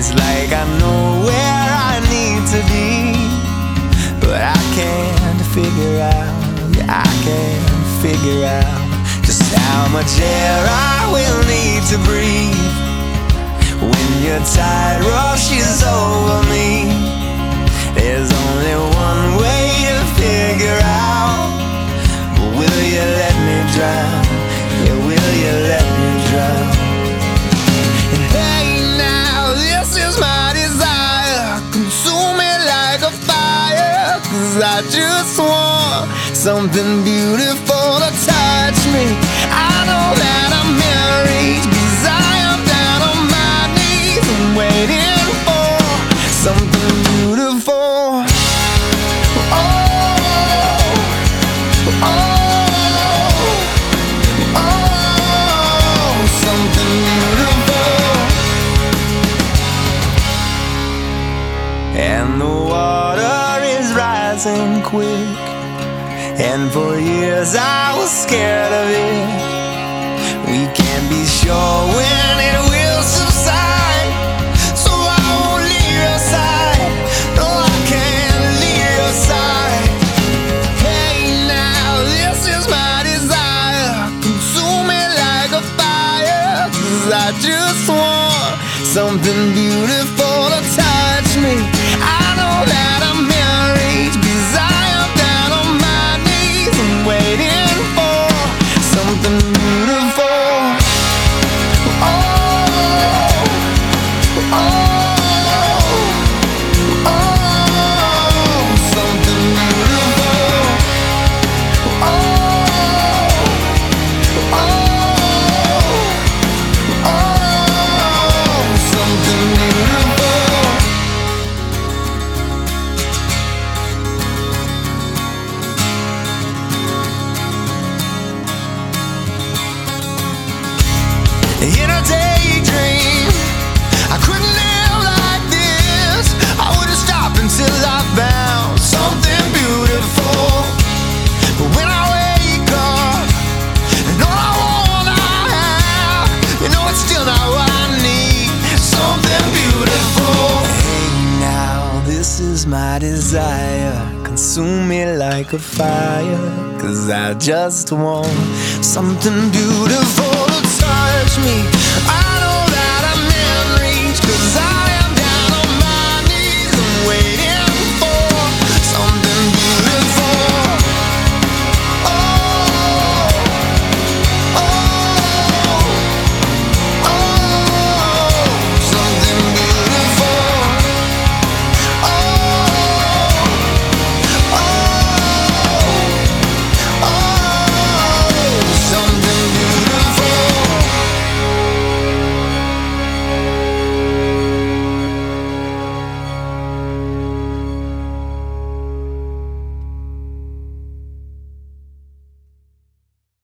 It's like I know where I need to be, but I can't figure out, yeah, I can't figure out just how much air I will need to breathe when your tide rushes over me. There's only one way to figure out, but will you let me drown? Yeah, will you let me drown? And hey now, this is my desire, consume me like a fire, 'cause I just want something beautiful to touch me. I know that I'm married, 'cause I am down on my knees and waiting for something beautiful. Oh, oh, oh, something beautiful. And the water is rising quick, and for years I was scared of it. We can't be sure when it will subside, so I won't leave your side. No, I can't leave your side. Hey now, this is my desire, consume me like a fire, 'cause I just want something beautiful to touch me. I know that I'm married, 'cause I am down on my knees and waiting for something beautiful. Oh, oh, oh, something beautiful. Oh, oh, oh, something beautiful. In a daydream, I couldn't live like this. I wouldn't stop until I found something beautiful. But when I wake up, and all I want I have, you know it's still not what I need. Something beautiful. Hey now, this is my desire, consume me like a fire, 'cause I just want something beautiful to touch me.